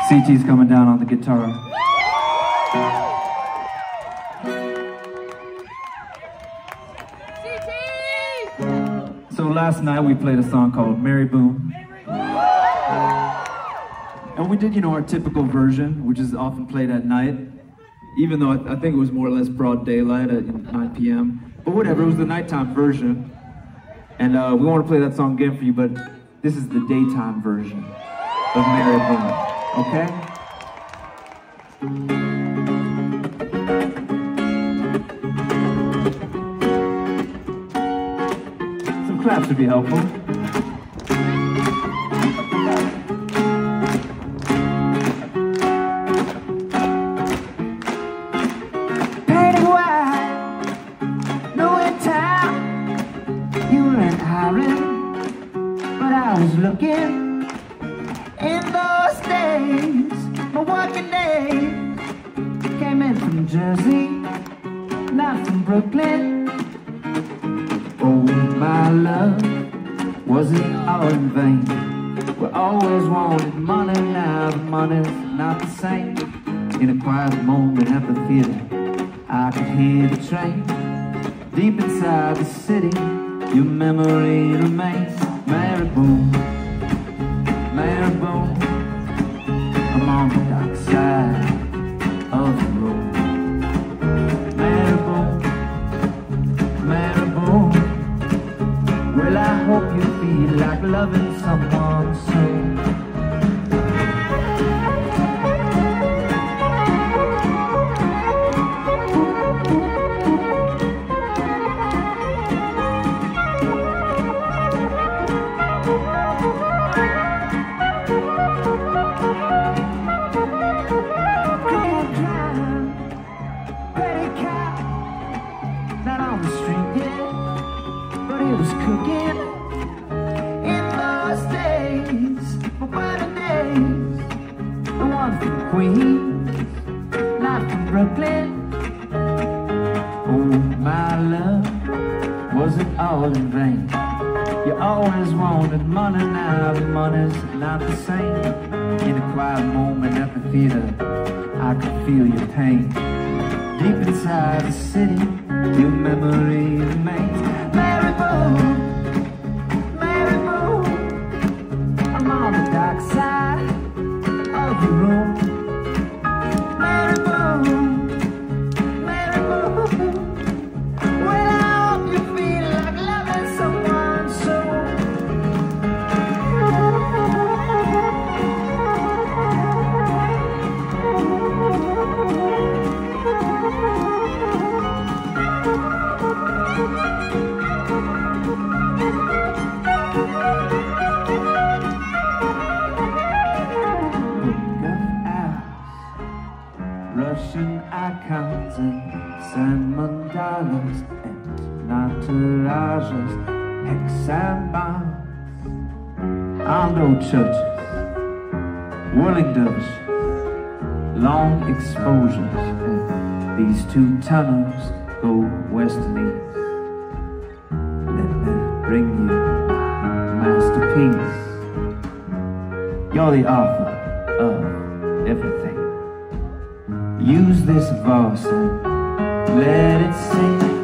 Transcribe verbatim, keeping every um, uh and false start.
C T's coming down on the guitar. C T! So last night we played a song called Mary Boone. And we did, you know, our typical version, which is often played at night, even though I, I think it was more or less broad daylight at nine p m But whatever, it was the nighttime version. And uh, we want to play that song again for you, but this is the daytime version of Mary Boone, okay? Some claps would be helpful. But I was looking in those days, my working days. Came in from Jersey, not from Brooklyn. Oh, my love, was it all in vain? We always wanted money, now the money's not the same. In a quiet moment at the theater, I could hear the train. Deep inside the city, your memory remains. Mary Boone, Mary Boone, I'm on the dark side of the road. Mary Boone, Mary Boone, well I hope you feel like loving someone so. It was cooking in those days, for better days. The one from Queens, not from Brooklyn. Oh, my love, was it all in vain? You always wanted money, now the money's not the same. In a quiet moment at the theater, I could feel your pain. Deep inside the city, your memory remains. Mary Boone, Mary Boone, I'm on the dark side of the room. Mary Boone, Mary Boone, well I hope you feel like loving someone so. Russian icons and San mandalas and naturajas, hexagons, Aldo churches, whirling dervishes, long exposures, and these two tunnels go west and east. Let me bring you my masterpiece. You're the author of everything. Use this voice and let it sing.